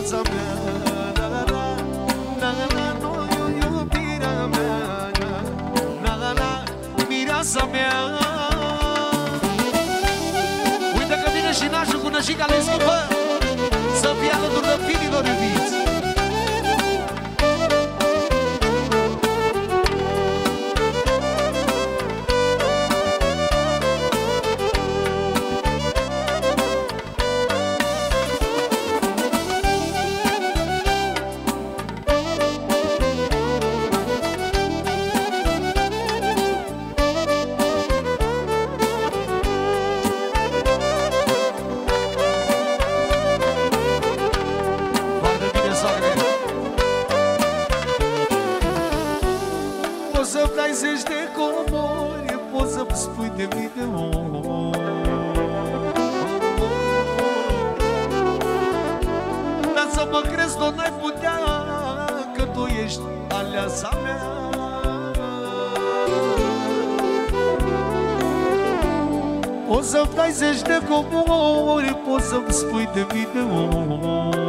viața mea. Iubirea mea, mireasa mea. Uite că vine și nașul cu nășica le schimbă, să fie alături de fiilor iubiți. Zeci de comori, poți să-mi spui de mii de ori. Dar să mă crezi, tot n-ai putea, că tu ești aleasa mea. Poți să-mi dai zeci de comori, poți să-mi spui de mii de ori.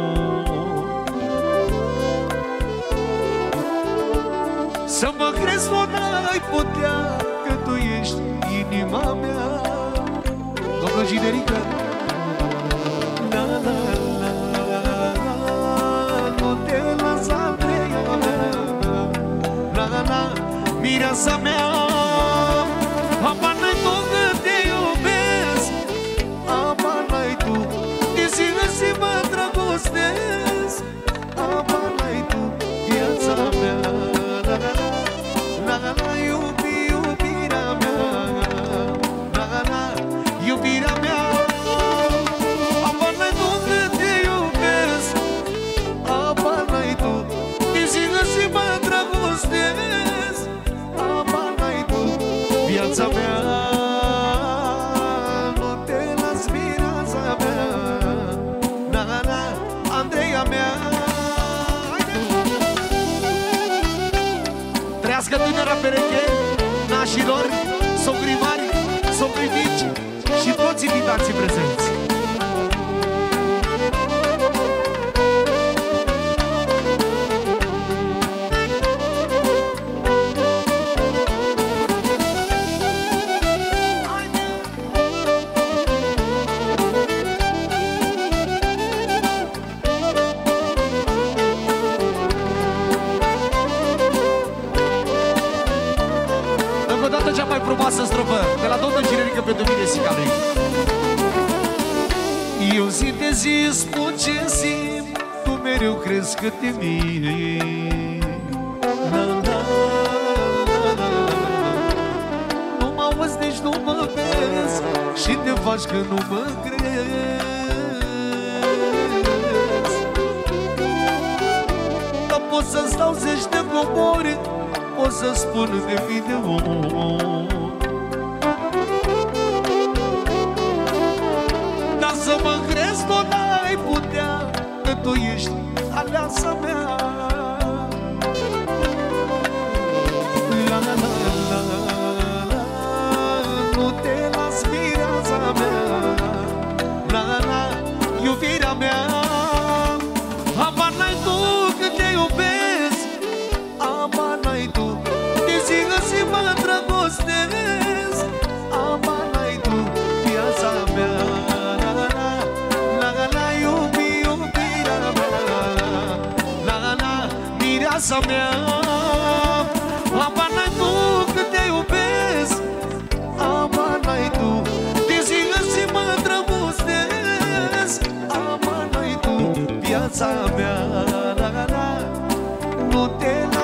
Să mă crezi, nu n-ai putea, că tu ești inima mea. Doamna Ginerică, la la la la, nu te lăsa, Andreea mea. La la la, mireasa mea. Apa n-ai tu că te iubesc, apa n-ai tu, de zi în zi mă dragostesc. Apa n-ai tu, viața mea. Iubirea mea, iubirea mea. Apa n-ai tu că te iubesc, apa n-ai tu, de zi în zi mă dragostesc. Apa n-ai tu, viața mea. Nu te las, mireasa mea, Andreea mea. Trăiască tânăra pereche, nașilor, socrii mari, socrii mici și toți invitații prezenți. Cea mai frumoasă strofă de la Doamna Ginerică pentru mine, Sica lui. Eu zi de zi spun ce simt, tu mereu crezi că te mint. La la la la, nu mă auzi, nici nu mă vezi și te faci că nu mă crezi. Dar pot să stau zeci de comori, pot să spun de mii de ori. Dar să mă crezi, tot n-ai putea, că tu ești aleasa mea. La la la la la, nu te las, mireasa mea. La la la, iubirea mea. Apa n-ai tu când te iubesc, apa n-ai tu, de zi în zi mă dragostesc. Apa n-ai tu, viața mea. La la la, la la la, iubirea mea. La la la, mireasa mea. Apa n-ai tu când te iubesc, apa n-ai tu, de zi în zi mă dragostesc. Apa n-ai tu, viața mea. La la la, nu te